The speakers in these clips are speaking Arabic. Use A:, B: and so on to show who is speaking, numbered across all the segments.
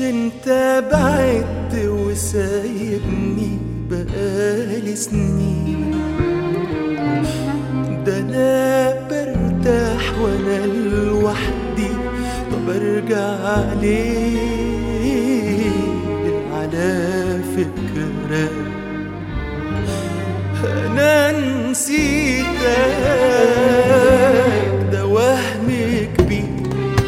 A: انت بعدت وسايبني بقالي سنين، ده انا برتاح وانا لوحدي. طب ارجع ليه على فكرة انا نسيتك، ده وهم كبير.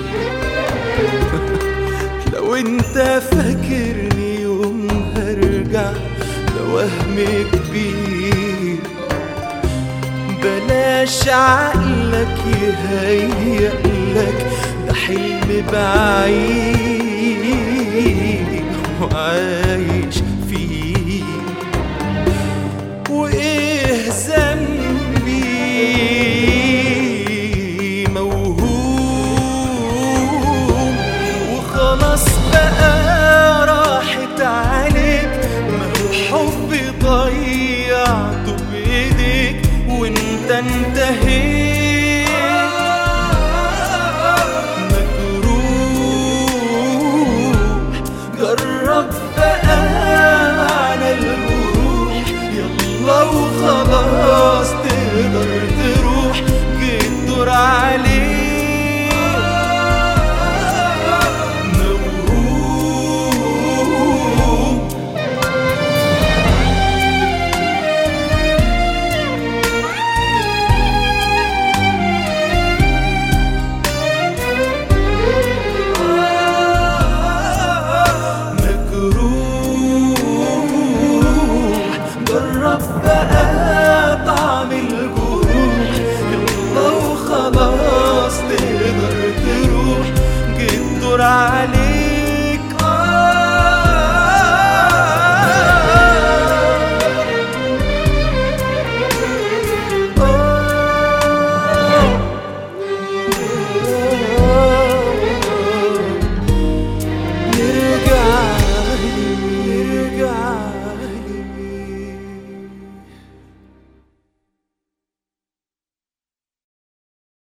A: لو انت فاكرني يوم هرجع، ده وهم كبير. بلاش عقلك يهيألك، ده حلم بعيد وعايش فيه. وايه ذنبي موهوم وخلاص بقى راحت عليك. ما هو حبي ضيعته بايديك وانت انتهيت. مجروح جرب بقى على الجروح، يلا وخلاص تقدر تروح. جيت دور عليك جرب بقى